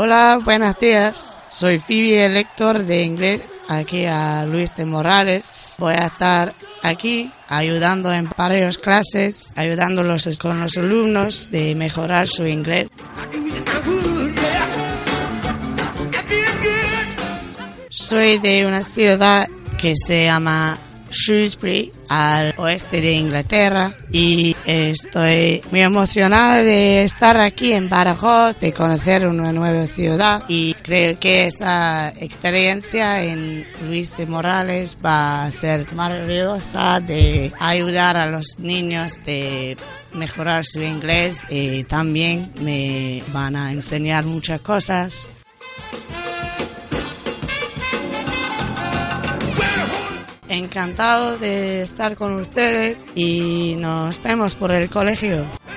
Hola, buenos días. Soy Phoebe, el lector de inglés aquí a Luis de Morales. Voy a estar aquí ayudando en varias clases, ayudándolos con los alumnos de mejorar su inglés. Soy de una ciudad que se llama Shrewsbury, al oeste de Inglaterra, y estoy muy emocionada de estar aquí en Badajoz, de conocer una nueva ciudad, y creo que esa experiencia en Luis de Morales va a ser maravillosa, de ayudar a los niños de mejorar su inglés, y también me van a enseñar muchas cosas. Encantado de estar con ustedes y nos vemos por el colegio.